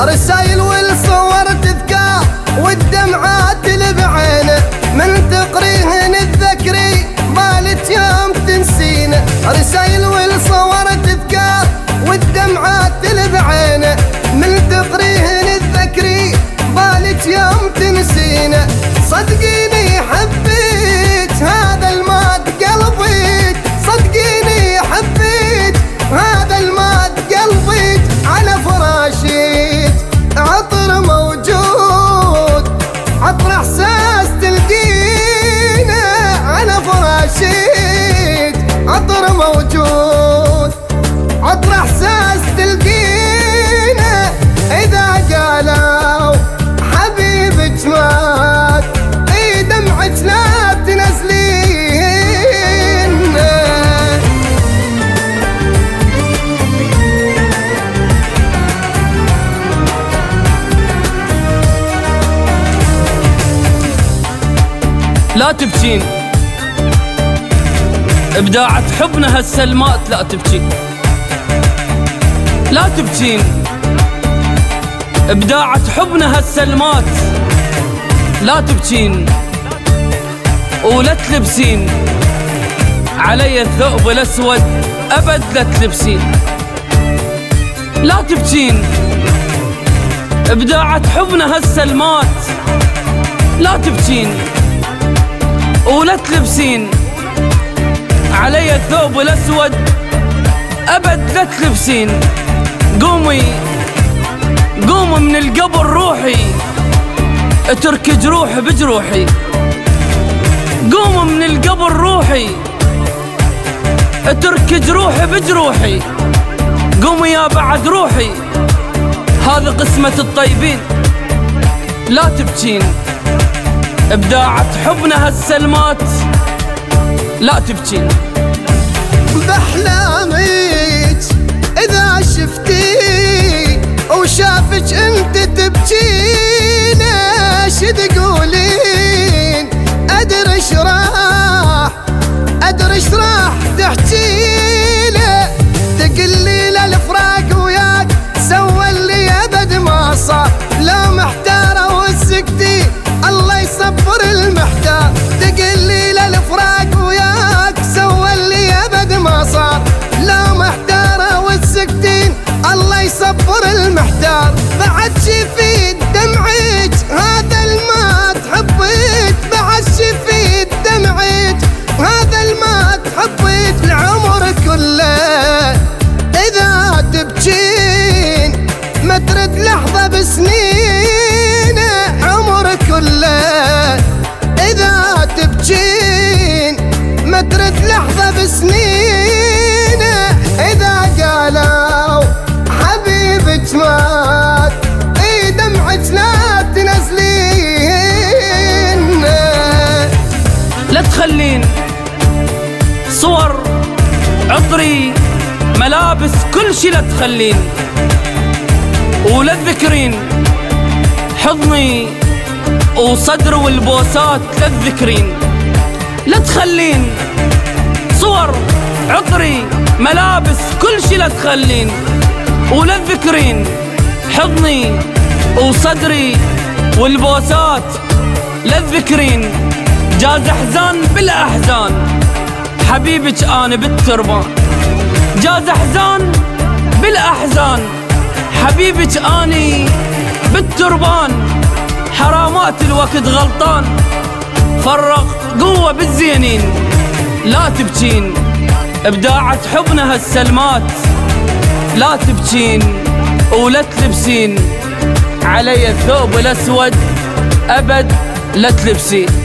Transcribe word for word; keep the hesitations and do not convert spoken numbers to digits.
رسايل والصور تذكار والدمعات اللي بعينه، من تقريه نتذكري بالت يوم تنسينا. رسايل والصور تذكار والدمعات اللي بعينه، من تقريه نتذكري بالت يوم تنسينا. صدقيني حبيت هذا المات قلبي، صدقيني حبيت هذا المات قلبي. على فراشيت عطر موجود، عطر احساس تلقينا. على فراشيت عطر موجود، عطر احساس تلقينا. اذا قالوا حبيبك مات اي دمعك لا تنزلين. لا تبكين ابداعة حبنا هالسلمات، لا تبكين لا تبكين ابداعة حبنا هالسلمات. لا تبكين ولا تلبسين علي الثوب الاسود، ابد لا تلبسين. لا تبكين ابداعة حبنا هالسلمات. لا تبكين ولا تلبسين علي الثوب الاسود، ابد لا تلبسين. قومي قومي من القبر روحي، اترك جروحي بجروحي. قومي من القبر روحي، اترك جروحي بجروحي. قومي يا بعد روحي، هذه قسمة الطيبين. لا تبكين ابداعة حبنا هالسلمات. لا تبكين بأحلامك إذا شفتي وشافك أنت تبكين، ايش تقولين؟ أدري ايش راح أدري ايش راح تحكيله. تقلي له الفراق وياك سوى اللي أبد ما صار. لا محتارة وسكتي الله يصبر المحتار. تقلي له الفراق وياك سوى اللي أبد ما صار. لا محتارة والسكتين الله يصبر المحتار. بعد شفيت دمعك هذا المات حبيت، بعد شفيت دمعك هذا المات حبيت. العمر كله إذا تبكين ما ترد لحظة بسنين. عمر كله إذا تبكين ما ترد لحظة بسنين. إذا قالوا حبيبك مات اي دمعك لا تنزلين. لا تخلين صور عطري ملابس كل شي، لا تخلين ولا تذكرين حضني وصدر والبوسات. لا تذكرين لا تخلين صور عطري ملابس كل شي، لا تخلين ولا تذكرين حضني وصدري والبوسات. لا تذكرين جاز احزان بالاحزان، حبيبك انا بالتربان. جاز احزان بالاحزان، حبيبك اني بالتربان. حرامات الوقت غلطان، فرق قوة بالزينين. لا تبكين ابداعة حبنا هالسلمات. لا تبكين ولا تلبسين علي الثوب الاسود، ابد لا تلبسين.